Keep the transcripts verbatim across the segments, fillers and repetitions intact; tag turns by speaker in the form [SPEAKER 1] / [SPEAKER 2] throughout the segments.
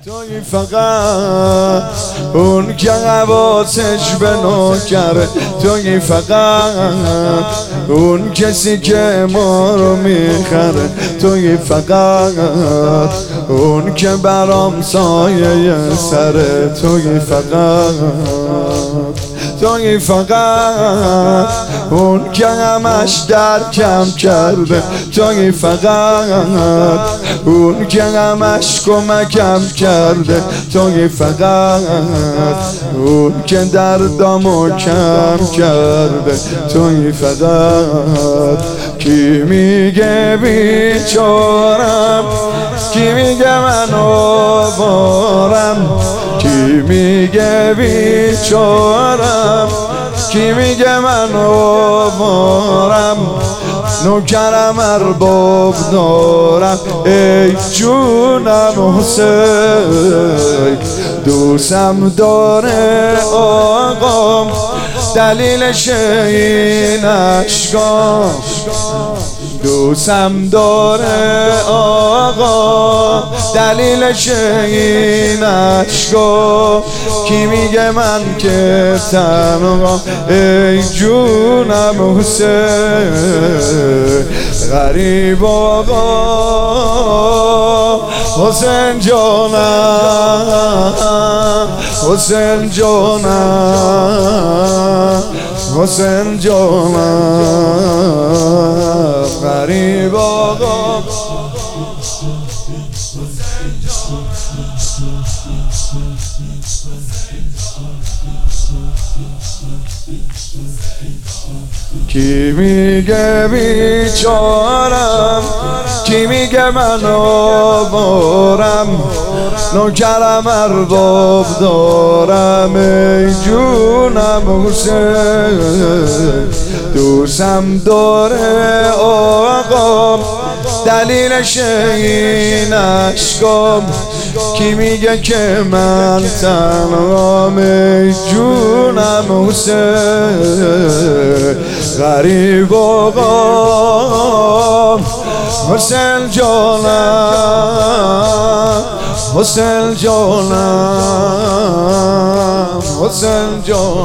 [SPEAKER 1] توی فقط اون که حواسش به نوکره، توی فقط اون کسی که ما رو میخره، توی فقط اون که برام سایه سره، توی فقط توی فقط اون که همش درکم کرده، توی فقط اون که همش کمکم کرده، توی فقط اون که دردامو کم کرده، توی فقط کی میگه بیچارم، کی میگه منو بارم، کی میگه بیچارم، کی میگه منو بارم، نوکرم ارباب دارم. ای جونم حسین دوستم داره آقام، دلیلش این عشقام، دوستم داره آقا، دلیلش این عشقام. کی میگه من که تنها، ای جونم حسین غریب آقا، حسین جانم، حسین جانم، حسین جانم غریب آقا. کی میگه بیچارم، کی میگه منو بارم، نوکرم ارباب دارم. ای جونم حسین دوستم داره آقام، دلیلش این عشقام. کی میگه که من تنهام، ای جونم حسین غریب آقا، حسین جانم، حسین جانم، حسین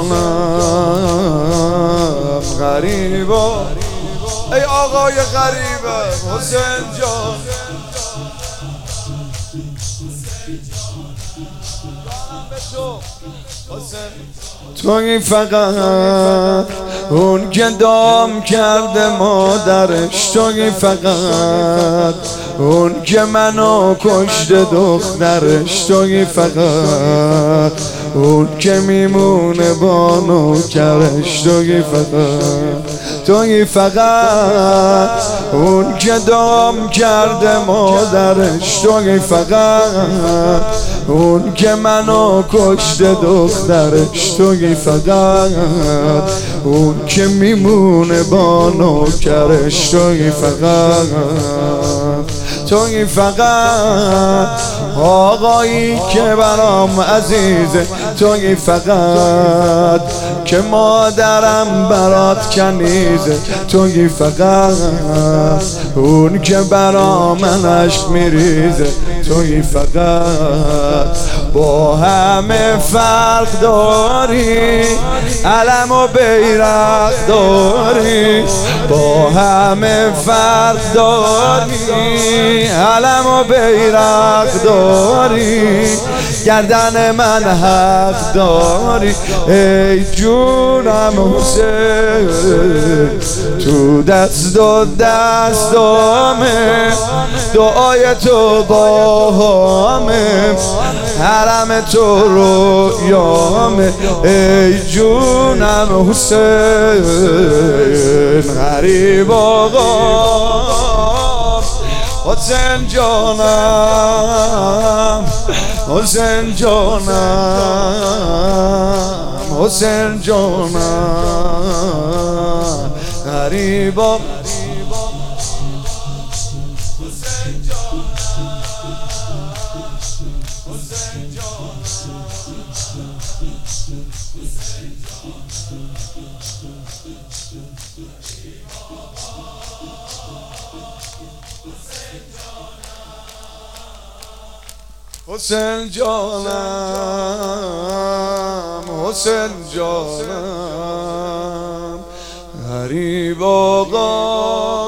[SPEAKER 1] جانم غریب آقا. ای آقای غریبه حسین جان، توی فقط اون که دام کرده مادرش، توی فقط اون که منو کشته دخترش، توی فقط اون که میمونه با نوکرش، توی فقط توی فقط اون که دام کرده مادرش، توی فقط اون که منو کشته دخترش، توی فقط اون که میمونه با نوکرش، توی فقط توی فقط آقایی که برام عزیزه، توی فقط که مادرم برات کنیزه، توی فقط اون که برا من عشق میریزه، توی فقط با همه فرق داری، علم و بیرق داری، با همه فرق داری، علم و بیرق داری، گردن من حق داری. ای جونم حسین تو دست و دستامه، دعای تو با همه، حرم تو رویامه. ای جونم حسین غریب آقا، حسین جانم، حسین جانم، حسین جانم غریب آقا. حسین جانم حسین جانم غریب آقا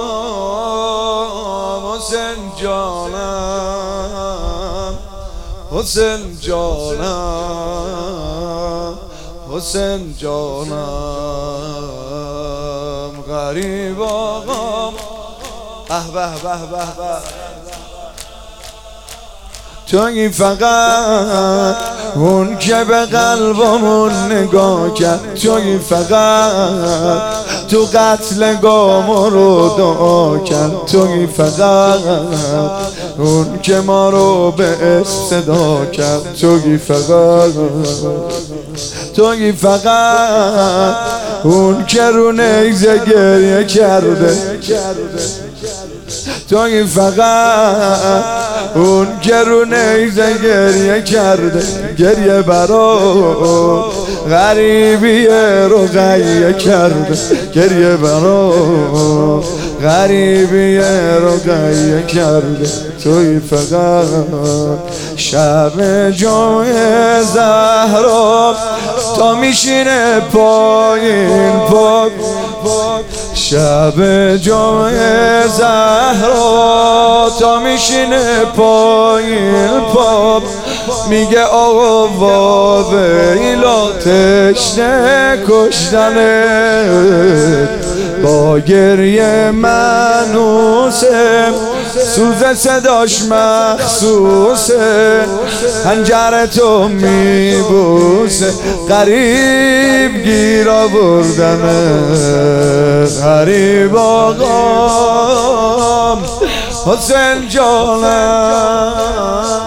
[SPEAKER 1] حسین جانم حسین جانم حسین جانم غریب آقا اه به به به به توی فقط اون که به قلبمون نگاه کرد توی فقط تو قتل گام رو دعا کرد توی فقط اون که ما رو به اسم صدا کرد توی فقط توی فقط اون که رو نیزه گریه کرده توی فقط اون که رو نیزه گریه کرده گریه برا غریبی رقیه کرده گریه برا غریبی رقیه کرده توی فقط شب جای زهرا تا میشینه پایین پاک شب جای زهرا تا میشینه پایین پاپ میگه آقا و ویلا تشنه کشتنه با گریه منوسه سوز صداش مخصوصه هنجر تو میبوسه غریب گیر آوردنه غریب آقام حسین جانم